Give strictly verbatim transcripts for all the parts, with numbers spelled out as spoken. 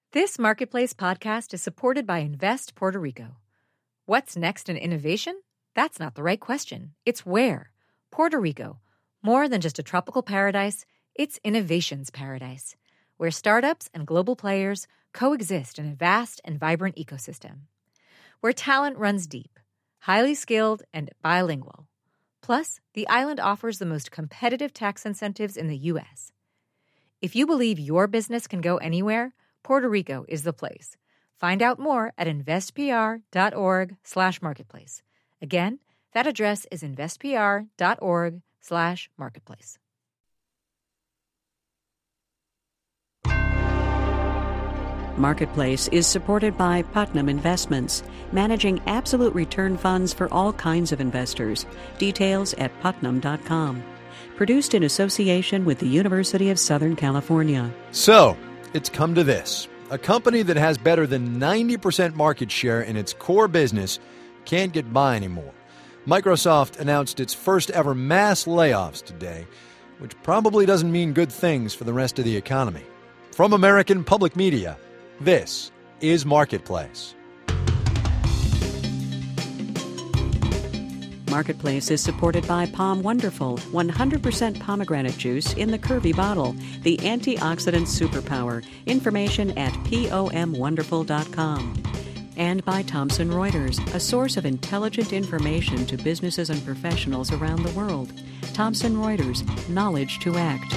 This Marketplace podcast is supported by Invest Puerto Rico. What's next in innovation? That's not the right question. It's where. Puerto Rico. More than just a tropical paradise, it's innovation's paradise, where startups and global players coexist in a vast and vibrant ecosystem. Where talent runs deep, highly skilled, and bilingual. Plus, the island offers the most competitive tax incentives in the U S. If you believe your business can go anywhere, Puerto Rico is the place. Find out more at investpr.org slash marketplace. Again, that address is investpr.org slash marketplace. Marketplace is supported by Putnam Investments, managing absolute return funds for all kinds of investors. Details at putnam dot com. Produced in association with the University of Southern California. So, it's come to this. A company that has better than ninety percent market share in its core business can't get by anymore. Microsoft announced its first ever mass layoffs today, which probably doesn't mean good things for the rest of the economy. From American Public Media, this is Marketplace. Marketplace is supported by Palm Wonderful, one hundred percent pomegranate juice in the curvy bottle, the antioxidant superpower. Information at pom wonderful dot com. And by Thomson Reuters, a source of intelligent information to businesses and professionals around the world. Thomson Reuters, knowledge to act.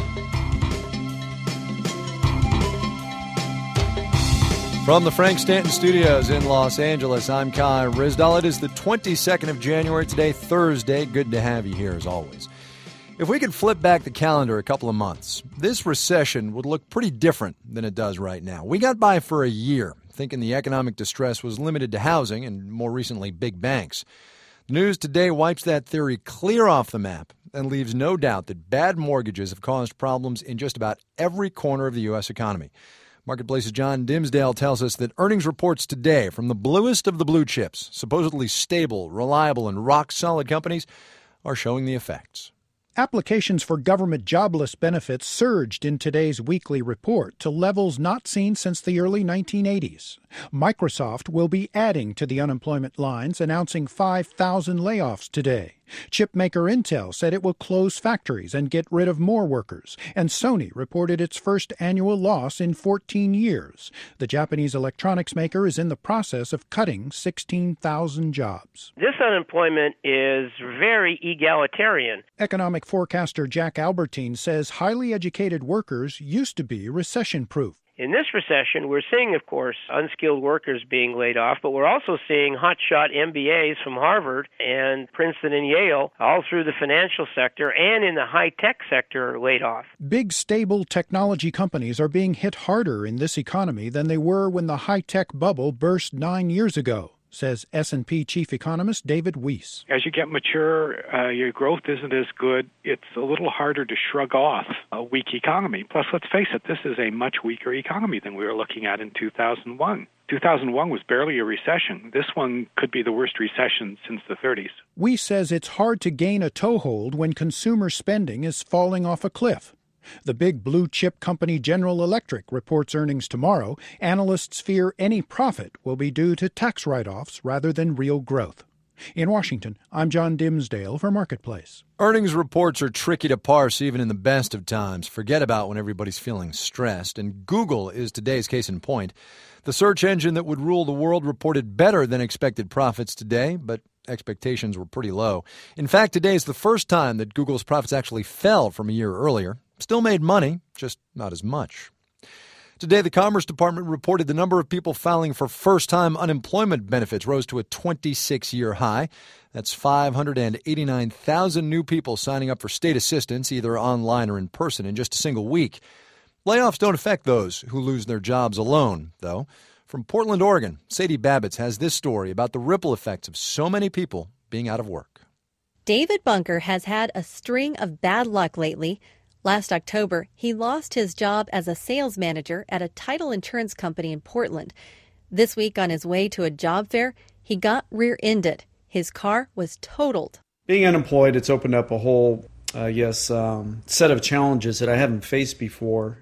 From the Frank Stanton Studios in Los Angeles, I'm Kai Ryssdal. It is the twenty-second of January today, Thursday. Good to have you here as always. If we could flip back the calendar a couple of months, this recession would look pretty different than it does right now. We got by for a year, thinking the economic distress was limited to housing and, more recently, big banks. The news today wipes that theory clear off the map and leaves no doubt that bad mortgages have caused problems in just about every corner of the U S economy. Marketplace's John Dimsdale tells us that earnings reports today from the bluest of the blue chips, supposedly stable, reliable, and rock-solid companies, are showing the effects. Applications for government jobless benefits surged in today's weekly report to levels not seen since the early nineteen eighties. Microsoft will be adding to the unemployment lines, announcing five thousand layoffs today. Chipmaker Intel said it will close factories and get rid of more workers. And Sony reported its first annual loss in fourteen years. The Japanese electronics maker is in the process of cutting sixteen thousand jobs. This unemployment is very egalitarian. Economic forecaster Jack Albertine says highly educated workers used to be recession-proof. In this recession, we're seeing, of course, unskilled workers being laid off, but we're also seeing hotshot M B As from Harvard and Princeton and Yale all through the financial sector and in the high-tech sector laid off. Big, stable technology companies are being hit harder in this economy than they were when the high-tech bubble burst nine years ago, says S and P chief economist David Weiss. As you get mature, uh, your growth isn't as good. It's a little harder to shrug off a weak economy. Plus, let's face it, this is a much weaker economy than we were looking at in two thousand one. two thousand one was barely a recession. This one could be the worst recession since the thirties. Weiss says it's hard to gain a toehold when consumer spending is falling off a cliff. The big blue-chip company General Electric reports earnings tomorrow. Analysts fear any profit will be due to tax write-offs rather than real growth. In Washington, I'm John Dimsdale for Marketplace. Earnings reports are tricky to parse even in the best of times. Forget about when everybody's feeling stressed. And Google is today's case in point. The search engine that would rule the world reported better than expected profits today, but expectations were pretty low. In fact, today is the first time that Google's profits actually fell from a year earlier. Still made money, just not as much. Today, the Commerce Department reported the number of people filing for first-time unemployment benefits rose to a twenty-six-year high. That's five hundred eighty-nine thousand new people signing up for state assistance, either online or in person, in just a single week. Layoffs don't affect those who lose their jobs alone, though. From Portland, Oregon, Sadie Babbitts has this story about the ripple effects of so many people being out of work. David Bunker has had a string of bad luck lately. Last October, he lost his job as a sales manager at a title insurance company in Portland. This week, on his way to a job fair, he got rear-ended. His car was totaled. Being unemployed, it's opened up a whole, uh, yes, um, set of challenges that I haven't faced before.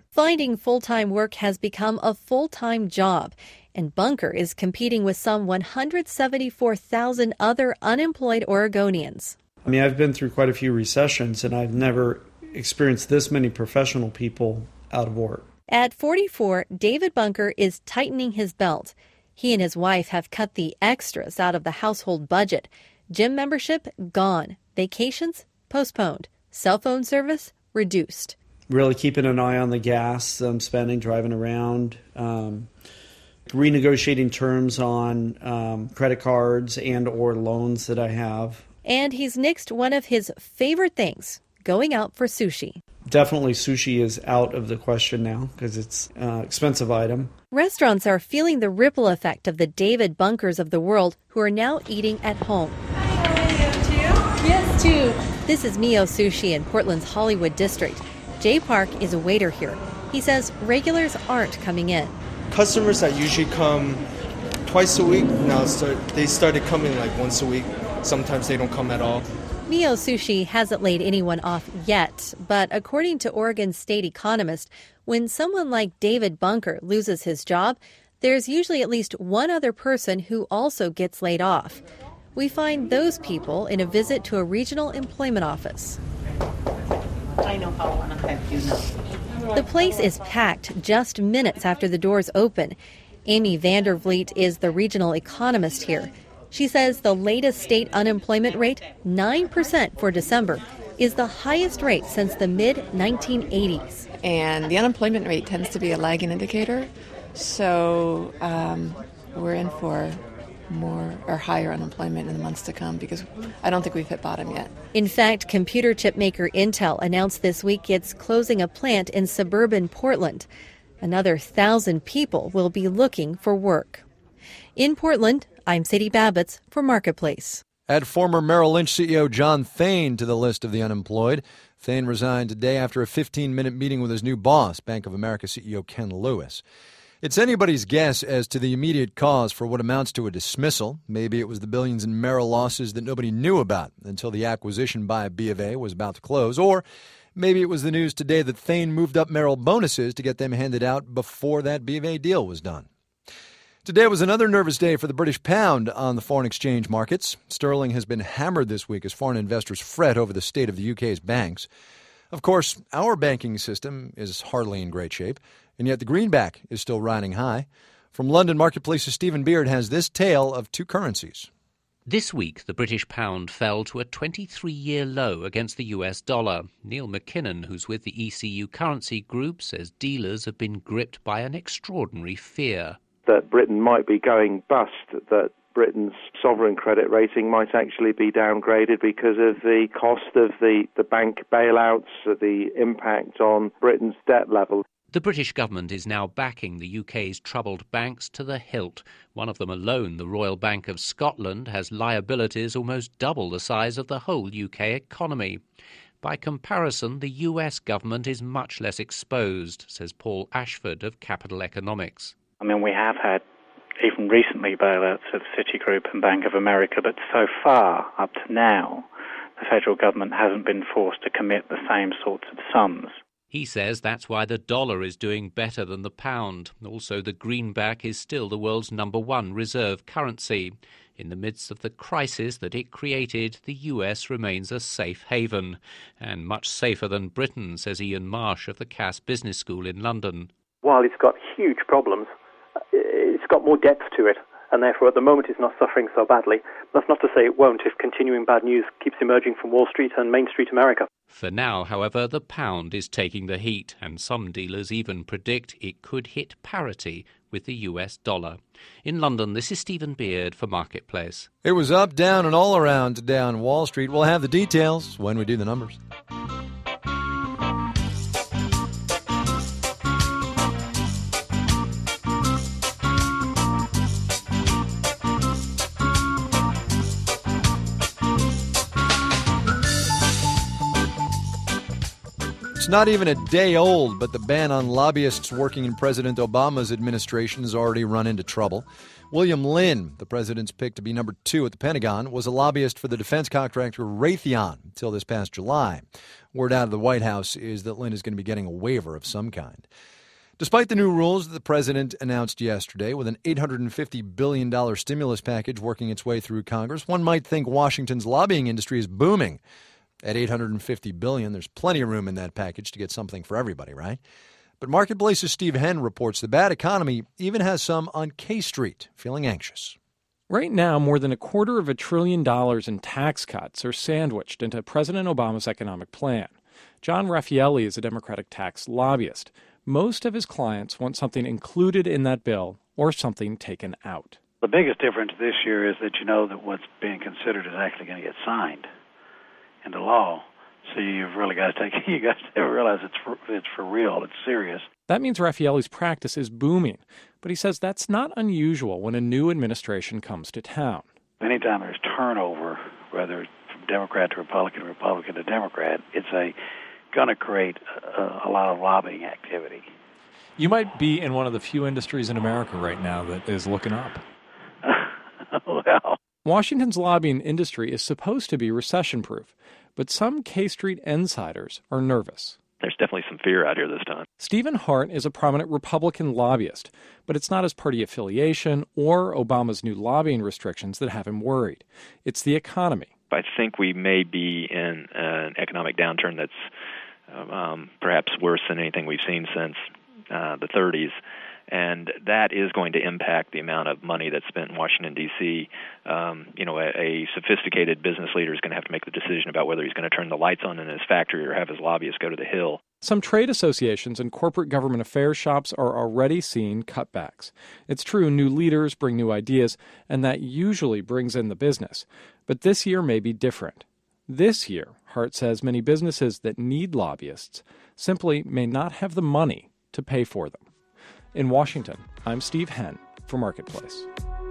Finding full-time work has become a full-time job, and Bunker is competing with some one hundred seventy-four thousand other unemployed Oregonians. I mean, I've been through quite a few recessions, and I've never experienced this many professional people out of work. At forty-four, David Bunker is tightening his belt. He and his wife have cut the extras out of the household budget. Gym membership, gone. Vacations, postponed. Cell phone service, reduced. Really keeping an eye on the gas I'm spending, driving around, um, renegotiating terms on um, credit cards and or loans that I have. And he's nixed one of his favorite things, going out for sushi. Definitely sushi is out of the question now because it's an uh, expensive item. Restaurants are feeling the ripple effect of the David Bunkers of the world who are now eating at home. Hi, how are you? Too? Yes, too. This is Mio Sushi in Portland's Hollywood district. Jay Park is a waiter here. He says regulars aren't coming in. Customers that usually come twice a week, now start, they started coming like once a week. Sometimes they don't come at all. Mio Sushi hasn't laid anyone off yet, but according to Oregon state economist, when someone like David Bunker loses his job, there's usually at least one other person who also gets laid off. We find those people in a visit to a regional employment office. I know how I want to help you now. The place is packed just minutes after the doors open. Amy Vandervliet is the regional economist here. She says the latest state unemployment rate, nine percent for December, is the highest rate since the mid nineteen eighties. And the unemployment rate tends to be a lagging indicator, so um, we're in for more or higher unemployment in the months to come because I don't think we've hit bottom yet. In fact, computer chip maker Intel announced this week it's closing a plant in suburban Portland. Another thousand people will be looking for work. In Portland, I'm Sadie Babbitts for Marketplace. Add former Merrill Lynch C E O John Thain to the list of the unemployed. Thain resigned today after a fifteen-minute meeting with his new boss, Bank of America C E O Ken Lewis. It's anybody's guess as to the immediate cause for what amounts to a dismissal. Maybe it was the billions in Merrill losses that nobody knew about until the acquisition by B of A was about to close. Or maybe it was the news today that Thain moved up Merrill bonuses to get them handed out before that B of A deal was done. Today was another nervous day for the British pound on the foreign exchange markets. Sterling has been hammered this week as foreign investors fret over the state of the U K's banks. Of course, our banking system is hardly in great shape, and yet the greenback is still riding high. From London Marketplace's Stephen Beard has this tale of two currencies. This week, the British pound fell to a twenty-three-year low against the U S dollar. Neil McKinnon, who's with the E C U Currency Group, says dealers have been gripped by an extraordinary fear. That Britain might be going bust, that Britain's sovereign credit rating might actually be downgraded because of the cost of the, the bank bailouts, the impact on Britain's debt level. The British government is now backing the U K's troubled banks to the hilt. One of them alone, the Royal Bank of Scotland, has liabilities almost double the size of the whole U K economy. By comparison, the U S government is much less exposed, says Paul Ashford of Capital Economics. I mean, we have had, even recently, bailouts of Citigroup and Bank of America, but so far, up to now, the federal government hasn't been forced to commit the same sorts of sums. He says that's why the dollar is doing better than the pound. Also, the greenback is still the world's number one reserve currency. In the midst of the crisis that it created, the U S remains a safe haven, and much safer than Britain, says Ian Marsh of the Cass Business School in London. While it's got huge problems, it's got more depth to it, and therefore at the moment it's not suffering so badly. That's not to say it won't if continuing bad news keeps emerging from Wall Street and Main Street America. For now, however, the pound is taking the heat, and some dealers even predict it could hit parity with the U S dollar. In London, this is Stephen Beard for Marketplace. It was up, down, and all around today on Wall Street. We'll have the details when we do the numbers. It's not even a day old, but the ban on lobbyists working in President Obama's administration has already run into trouble. William Lynn, the president's pick to be number two at the Pentagon, was a lobbyist for the defense contractor Raytheon until this past July. Word out of the White House is that Lynn is going to be getting a waiver of some kind. Despite the new rules that the president announced yesterday, with an eight hundred fifty billion dollars stimulus package working its way through Congress, one might think Washington's lobbying industry is booming. At eight hundred fifty billion dollars, there's plenty of room in that package to get something for everybody, right? But Marketplace's Steve Henn reports the bad economy even has some on K Street feeling anxious. Right now, more than a quarter of a trillion dollars in tax cuts are sandwiched into President Obama's economic plan. John Raffaelli is a Democratic tax lobbyist. Most of his clients want something included in that bill or something taken out. The biggest difference this year is that you know that what's being considered is actually going to get signed into law. So you've really got to take, you guys realize it's for, it's for real, it's serious. That means Raffaelli's practice is booming, but he says that's not unusual when a new administration comes to town. Anytime there's turnover, whether it's from Democrat to Republican, Republican to Democrat, it's a going to create a, a lot of lobbying activity. You might be in one of the few industries in America right now that is looking up. Well, Washington's lobbying industry is supposed to be recession-proof, but some K Street insiders are nervous. There's definitely some fear out here this time. Stephen Hart is a prominent Republican lobbyist, but it's not his party affiliation or Obama's new lobbying restrictions that have him worried. It's the economy. I think we may be in an economic downturn that's um, perhaps worse than anything we've seen since uh, the thirties. And that is going to impact the amount of money that's spent in Washington, D C Um, you know, a, a sophisticated business leader is going to have to make the decision about whether he's going to turn the lights on in his factory or have his lobbyists go to the Hill. Some trade associations and corporate government affairs shops are already seeing cutbacks. It's true, new leaders bring new ideas, and that usually brings in the business. But this year may be different. This year, Hart says many businesses that need lobbyists simply may not have the money to pay for them. In Washington, I'm Steve Henn for Marketplace.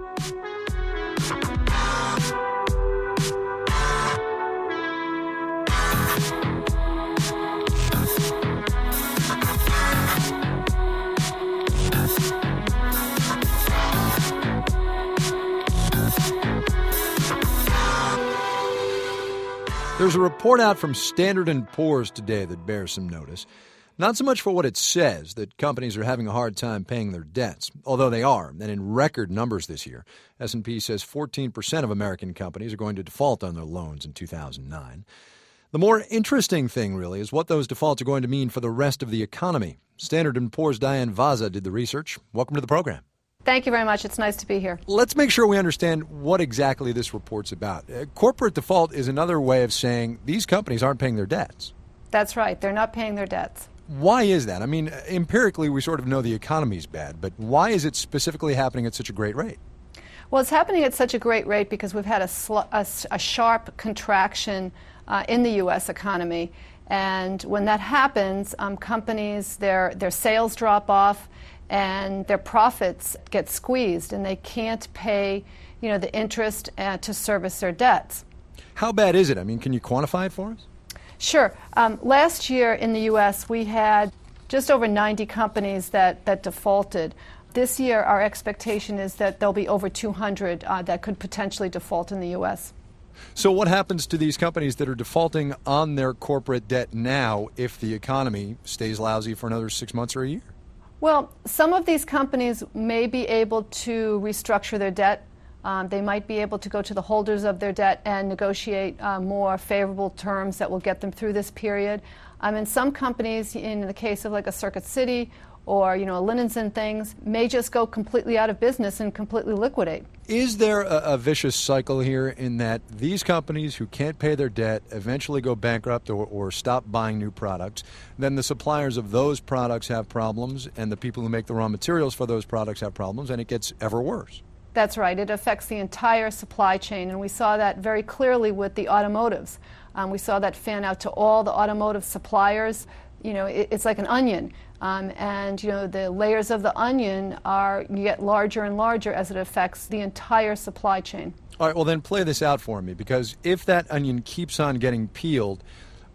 There's a report out from Standard and Poor's today that bears some notice. Not so much for what it says, that companies are having a hard time paying their debts, although they are, and in record numbers this year. S and P says fourteen percent of American companies are going to default on their loans in two thousand nine. The more interesting thing, really, is what those defaults are going to mean for the rest of the economy. Standard and Poor's Diane Vaza did the research. Welcome to the program. Thank you very much. It's nice to be here. Let's make sure we understand what exactly this report's about. Uh, corporate default is another way of saying these companies aren't paying their debts. That's right. They're not paying their debts. Why is that? I mean, empirically, we sort of know the economy's bad, but why is it specifically happening at such a great rate? Well, it's happening at such a great rate because we've had a, sl- a, a sharp contraction uh, in the U S economy. And when that happens, um, companies, their, their sales drop off and their profits get squeezed, and they can't pay, you know, the interest uh, to service their debts. How bad is it? I mean, can you quantify it for us? Sure. Um, last year in the U S, we had just over ninety companies that, that defaulted. This year, our expectation is that there'll be over two hundred uh, that could potentially default in the U S. So what happens to these companies that are defaulting on their corporate debt now if the economy stays lousy for another six months or a year? Well, some of these companies may be able to restructure their debt. Um, they might be able to go to the holders of their debt and negotiate uh, more favorable terms that will get them through this period. Um, and some companies, in the case of like a Circuit City or, you know, Linens and Things, may just go completely out of business and completely liquidate. Is there a, a vicious cycle here in that these companies who can't pay their debt eventually go bankrupt or, or stop buying new products? Then the suppliers of those products have problems, and the people who make the raw materials for those products have problems, and it gets ever worse. That's right. It affects the entire supply chain, and we saw that very clearly with the automotives. Um, we saw that fan out to all the automotive suppliers. You know, it, it's like an onion. Um, and, you know, the layers of the onion are, you get larger and larger as it affects the entire supply chain. All right, well, then play this out for me, because if that onion keeps on getting peeled,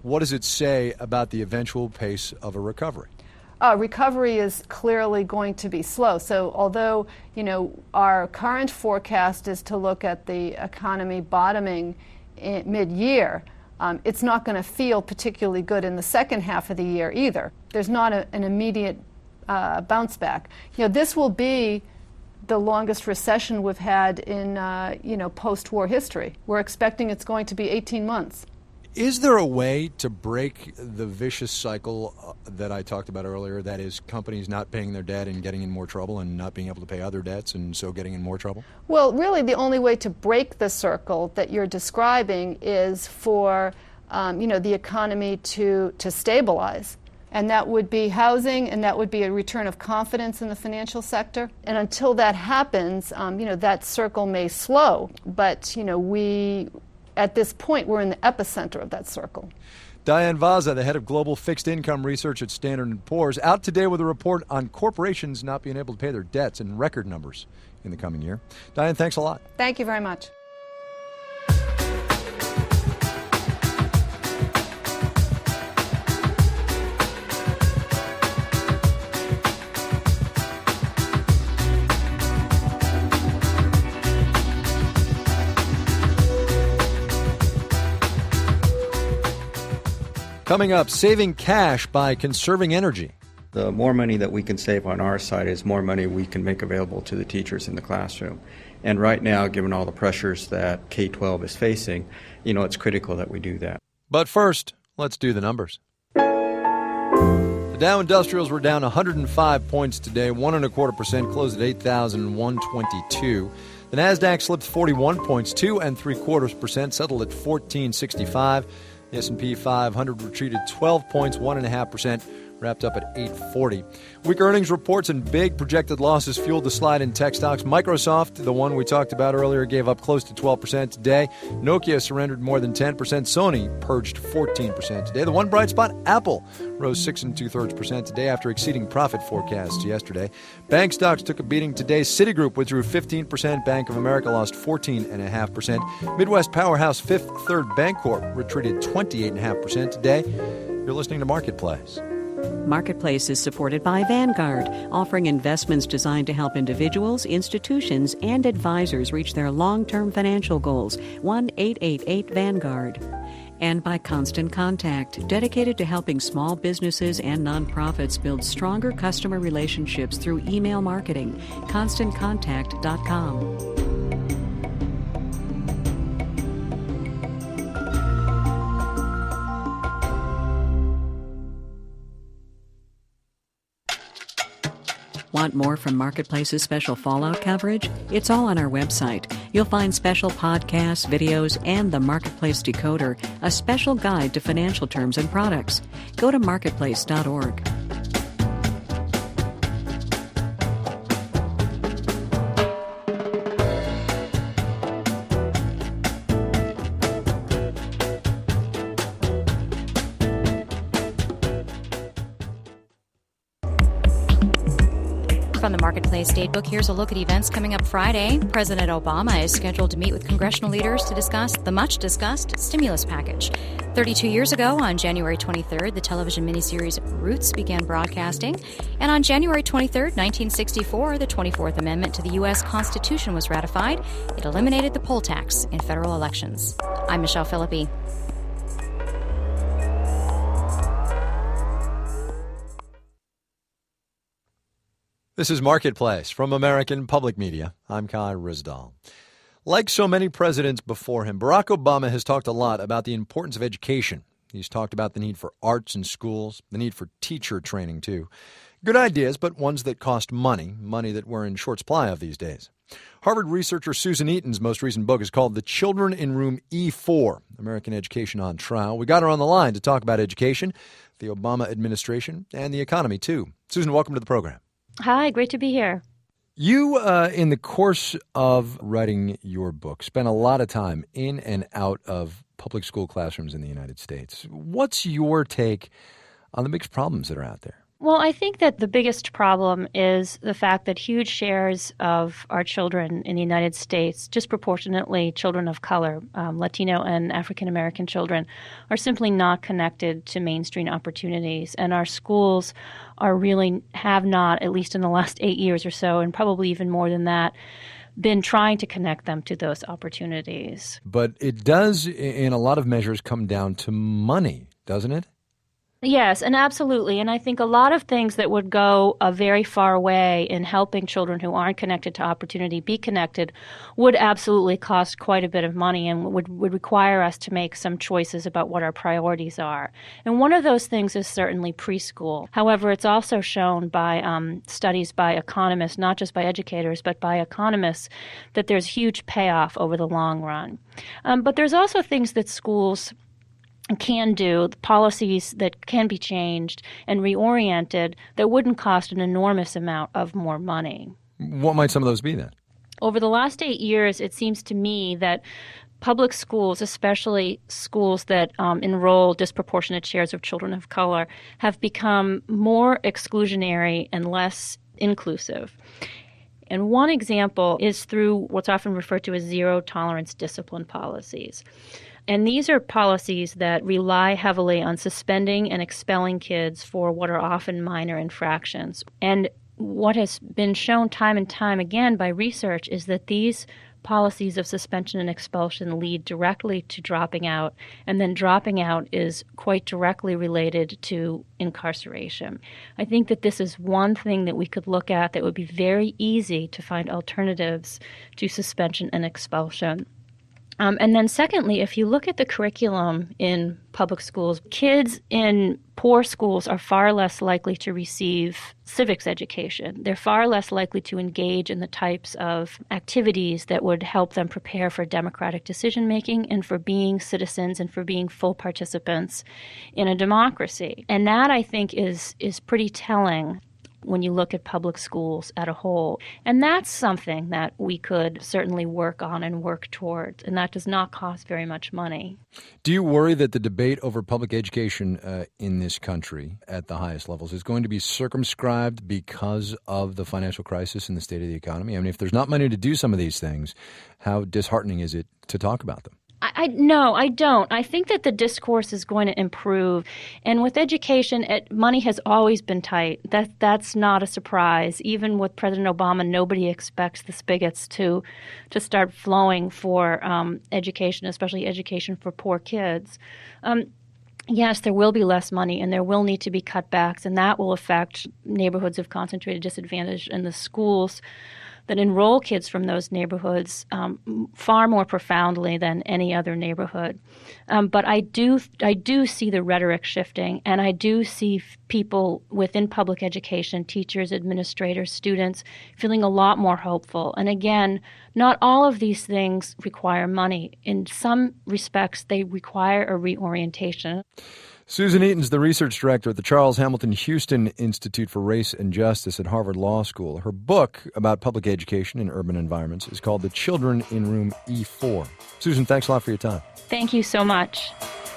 what does it say about the eventual pace of a recovery? Uh, recovery is clearly going to be slow. So although, you know, our current forecast is to look at the economy bottoming in mid-year, um, it's not going to feel particularly good in the second half of the year either. There's not a, an immediate uh, bounce back. You know, this will be the longest recession we've had in, uh, you know, post-war history. We're expecting it's going to be eighteen months. Is there a way to break the vicious cycle that I talked about earlier, that is companies not paying their debt and getting in more trouble and not being able to pay other debts and so getting in more trouble? Well, really the only way to break the circle that you're describing is for um, you know, the economy to, to stabilize. And that would be housing, and that would be a return of confidence in the financial sector. And until that happens, um, you know, that circle may slow. But, you know, we... At this point, we're in the epicenter of that circle. Diane Vaza, the head of global fixed income research at Standard and Poor's, out today with a report on corporations not being able to pay their debts in record numbers in the coming year. Diane, thanks a lot. Thank you very much. Coming up, saving cash by conserving energy. The more money that we can save on our side is more money we can make available to the teachers in the classroom. And right now, given all the pressures that K twelve is facing, you know, it's critical that we do that. But first, let's do the numbers. The Dow Industrials were down one hundred five points today, one and a quarter percent, closed at eight thousand one hundred twenty-two. The Nasdaq slipped forty-one points, two and three quarters percent, settled at fourteen sixty-five. The S and P five hundred retreated twelve points, one point five percent, wrapped up at eight forty. Weak earnings reports and big projected losses fueled the slide in tech stocks. Microsoft, the one we talked about earlier, gave up close to twelve percent today. Nokia surrendered more than ten percent. Sony purged fourteen percent today. The one bright spot, Apple, rose six and two-thirds percent today after exceeding profit forecasts yesterday. Bank stocks took a beating today. Citigroup withdrew fifteen percent. Bank of America lost fourteen point five percent. Midwest powerhouse Fifth Third Bancorp retreated twenty-eight point five percent today. You're listening to Marketplace. Marketplace is supported by Vanguard, offering investments designed to help individuals, institutions, and advisors reach their long-term financial goals. one eight eight eight Vanguard. And by Constant Contact, dedicated to helping small businesses and nonprofits build stronger customer relationships through email marketing. constant contact dot com. Want more from Marketplace's special Fallout coverage? It's all on our website. You'll find special podcasts, videos, and the Marketplace Decoder, a special guide to financial terms and products. Go to marketplace dot org. From the Marketplace Datebook, here's a look at events coming up Friday. President Obama is scheduled to meet with congressional leaders to discuss the much-discussed stimulus package. thirty-two years ago, on January twenty-third, the television miniseries Roots began broadcasting. And on January twenty-third, nineteen sixty-four, the twenty-fourth Amendment to the U S Constitution was ratified. It eliminated the poll tax in federal elections. I'm Michelle Philippi. This is Marketplace from American Public Media. I'm Kai Rizdal. Like so many presidents before him, Barack Obama has talked a lot about the importance of education. He's talked about the need for arts in schools, the need for teacher training, too. Good ideas, but ones that cost money, money that we're in short supply of these days. Harvard researcher Susan Eaton's most recent book is called The Children in Room E four, American Education on Trial. We got her on the line to talk about education, the Obama administration, and the economy, too. Susan, welcome to the program. Hi, great to be here. You, uh, in the course of writing your book, spent a lot of time in and out of public school classrooms in the United States. What's your take on the mixed problems that are out there? Well, I think that the biggest problem is the fact that huge shares of our children in the United States, disproportionately children of color, um, Latino and African American children, are simply not connected to mainstream opportunities. And our schools are really have not, at least in the last eight years or so, and probably even more than that, been trying to connect them to those opportunities. But it does, in a lot of measures, come down to money, doesn't it? Yes, and absolutely. And I think a lot of things that would go a very far way in helping children who aren't connected to opportunity be connected would absolutely cost quite a bit of money and would, would require us to make some choices about what our priorities are. And one of those things is certainly preschool. However, it's also shown by um, studies by economists, not just by educators, but by economists, that there's huge payoff over the long run. Um, but there's also things that schools can do, policies that can be changed and reoriented that wouldn't cost an enormous amount of more money. What might some of those be then? Over the last eight years, it seems to me that public schools, especially schools that um, enroll disproportionate shares of children of color, have become more exclusionary and less inclusive. And one example is through what's often referred to as zero-tolerance discipline policies. And these are policies that rely heavily on suspending and expelling kids for what are often minor infractions. And what has been shown time and time again by research is that these policies of suspension and expulsion lead directly to dropping out, and then dropping out is quite directly related to incarceration. I think that this is one thing that we could look at that would be very easy to find alternatives to suspension and expulsion. Um, and then secondly, if you look at the curriculum in public schools, kids in poor schools are far less likely to receive civics education. They're far less likely to engage in the types of activities that would help them prepare for democratic decision-making and for being citizens and for being full participants in a democracy. And that, I think, is is pretty telling when you look at public schools as a whole. And that's something that we could certainly work on and work towards, and that does not cost very much money. Do you worry that the debate over public education uh, in this country at the highest levels is going to be circumscribed because of the financial crisis and the state of the economy? I mean, if there's not money to do some of these things, how disheartening is it to talk about them? I, I no, I don't. I think that the discourse is going to improve. And with education, it, money has always been tight. That That's not a surprise. Even with President Obama, nobody expects the spigots to to start flowing for um, education, especially education for poor kids. Um, Yes, there will be less money and there will need to be cutbacks, and that will affect neighborhoods of concentrated disadvantage and the schools that enroll kids from those neighborhoods um, far more profoundly than any other neighborhood. Um, but I do I do see the rhetoric shifting, and I do see f- people within public education, teachers, administrators, students, feeling a lot more hopeful. And again, not all of these things require money. In some respects, they require a reorientation. Susan Eaton's the research director at the Charles Hamilton Houston Institute for Race and Justice at Harvard Law School. Her book about public education in urban environments is called The Children in Room E four. Susan, thanks a lot for your time. Thank you so much.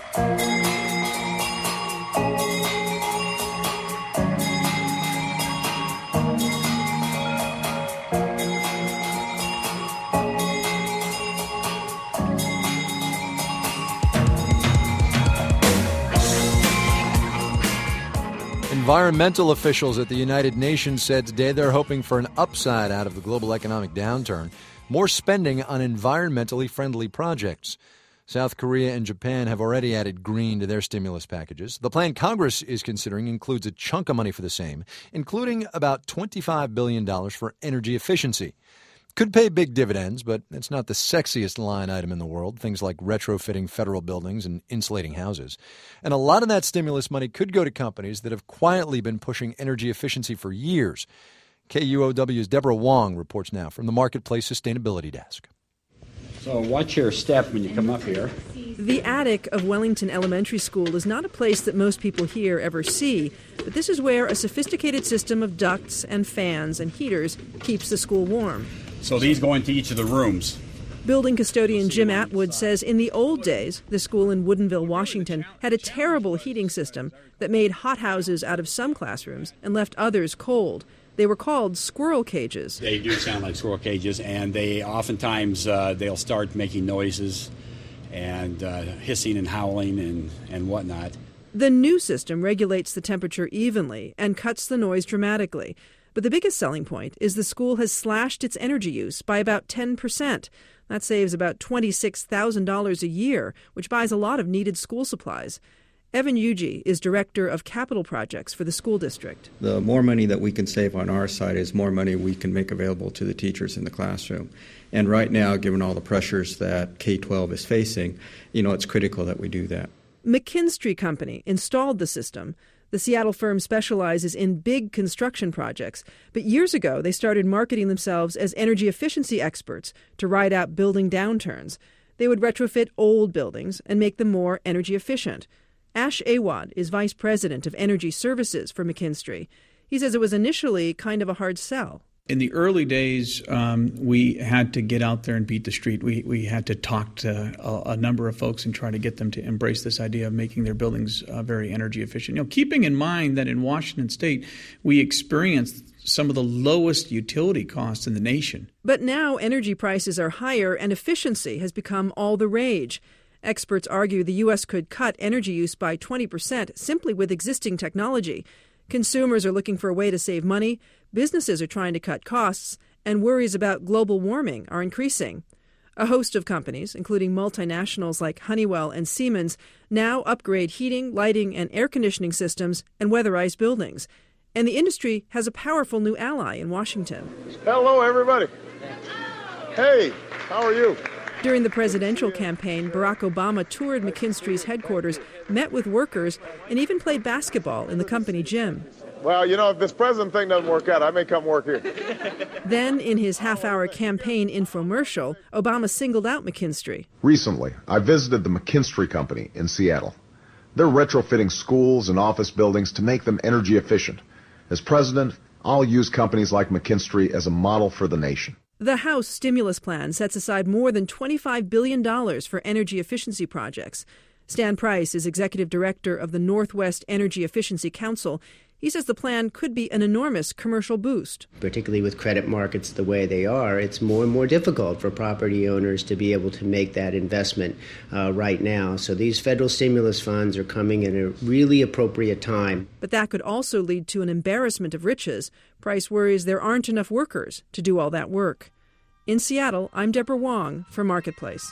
Environmental officials at the United Nations said today they're hoping for an upside out of the global economic downturn, more spending on environmentally friendly projects. South Korea and Japan have already added green to their stimulus packages. The plan Congress is considering includes a chunk of money for the same, including about twenty-five billion dollars for energy efficiency. Could pay big dividends, but it's not the sexiest line item in the world, things like retrofitting federal buildings and insulating houses. And a lot of that stimulus money could go to companies that have quietly been pushing energy efficiency for years. K U O W's Deborah Wong reports now from the Marketplace Sustainability Desk. So watch your step when you come up here. The attic of Wellington Elementary School is not a place that most people here ever see, but this is where a sophisticated system of ducts and fans and heaters keeps the school warm. So these go into each of the rooms. Building custodian Jim Atwood says in the old days, the school in Woodinville, Washington, had a terrible heating system that made hothouses out of some classrooms and left others cold. They were called squirrel cages. They do sound like squirrel cages, and they oftentimes uh, they'll start making noises and uh, hissing and howling and, and whatnot. The new system regulates the temperature evenly and cuts the noise dramatically. But the biggest selling point is the school has slashed its energy use by about ten percent. That saves about twenty-six thousand dollars a year, which buys a lot of needed school supplies. Evan Yuji is director of capital projects for the school district. The more money that we can save on our side is more money we can make available to the teachers in the classroom. And right now, given all the pressures that K twelve is facing, you know, it's critical that we do that. McKinstry Company installed the system. The Seattle firm specializes in big construction projects, but years ago they started marketing themselves as energy efficiency experts to ride out building downturns. They would retrofit old buildings and make them more energy efficient. Ash Awad is vice president of energy services for McKinstry. He says it was initially kind of a hard sell. In the early days, um, we had to get out there and beat the street. We we had to talk to a, a number of folks and try to get them to embrace this idea of making their buildings uh, very energy efficient. You know, keeping in mind that in Washington State, we experienced some of the lowest utility costs in the nation. But now energy prices are higher and efficiency has become all the rage. Experts argue the U S could cut energy use by twenty percent simply with existing technology. Consumers are looking for a way to save money, businesses are trying to cut costs, and worries about global warming are increasing. A host of companies, including multinationals like Honeywell and Siemens, now upgrade heating, lighting, and air conditioning systems and weatherize buildings. And the industry has a powerful new ally in Washington. Hello, everybody. Hey, how are you? During the presidential campaign, Barack Obama toured McKinstry's headquarters, met with workers, and even played basketball in the company gym. Well, you know, if this president thing doesn't work out, I may come work here. Then, in his half-hour campaign infomercial, Obama singled out McKinstry. Recently, I visited the McKinstry Company in Seattle. They're retrofitting schools and office buildings to make them energy efficient. As president, I'll use companies like McKinstry as a model for the nation. The House stimulus plan sets aside more than twenty-five billion dollars for energy efficiency projects. Stan Price is executive director of the Northwest Energy Efficiency Council. He says the plan could be an enormous commercial boost. Particularly with credit markets the way they are, it's more and more difficult for property owners to be able to make that investment uh, right now. So these federal stimulus funds are coming at a really appropriate time. But that could also lead to an embarrassment of riches. Price worries there aren't enough workers to do all that work. In Seattle, I'm Deborah Wong for Marketplace.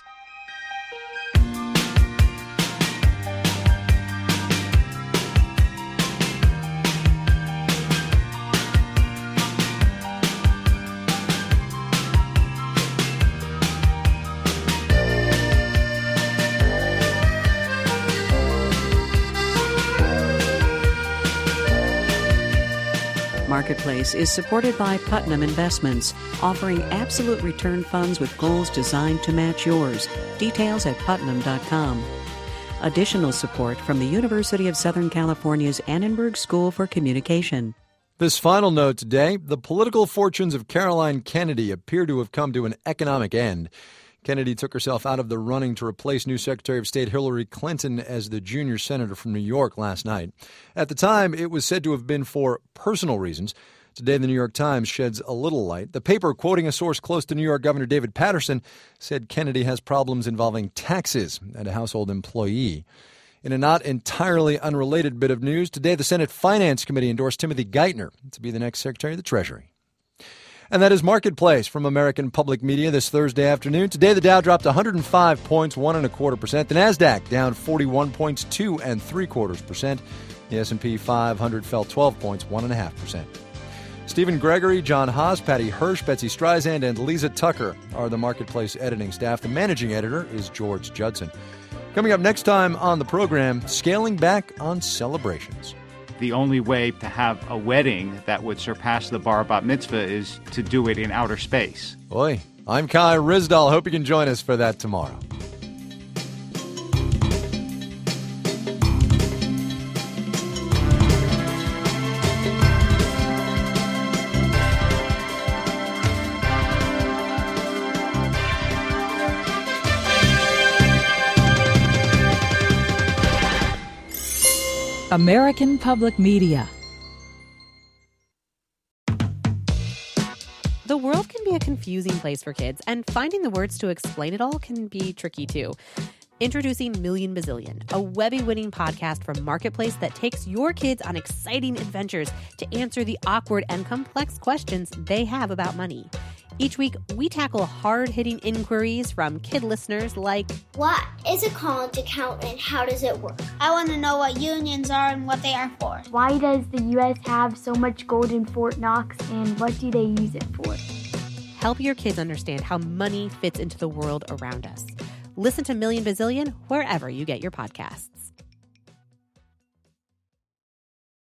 Marketplace is supported by Putnam Investments, offering absolute return funds with goals designed to match yours. Details at putnam dot com. Additional support from the University of Southern California's Annenberg School for Communication. This final note today, the political fortunes of Caroline Kennedy appear to have come to an economic end. Kennedy took herself out of the running to replace new Secretary of State Hillary Clinton as the junior senator from New York last night. At the time, it was said to have been for personal reasons. Today, the New York Times sheds a little light. The paper, quoting a source close to New York Governor David Paterson, said Kennedy has problems involving taxes and a household employee. In a not entirely unrelated bit of news, today the Senate Finance Committee endorsed Timothy Geithner to be the next Secretary of the Treasury. And that is Marketplace from American Public Media this Thursday afternoon. Today, the Dow dropped one hundred five points, one and a quarter percent. The Nasdaq down forty-one points, two and three quarters percent. The S and P five hundred fell twelve points, one and a half percent. Stephen Gregory, John Haas, Patty Hirsch, Betsy Streisand, and Lisa Tucker are the Marketplace editing staff. The managing editor is George Judson. Coming up next time on the program, scaling back on celebrations. The only way to have a wedding that would surpass the bar bat mitzvah is to do it in outer space. Boy, I'm Kai Ryssdal. Hope you can join us for that tomorrow. American Public Media. The world can be a confusing place for kids, and finding the words to explain it all can be tricky too. Introducing Million Bazillion, a Webby-winning podcast from Marketplace that takes your kids on exciting adventures to answer the awkward and complex questions they have about money. Each week, we tackle hard-hitting inquiries from kid listeners like, what is a college account and how does it work? I want to know what unions are and what they are for. Why does the U S have so much gold in Fort Knox and what do they use it for? Help your kids understand how money fits into the world around us. Listen to Million Bazillion wherever you get your podcasts.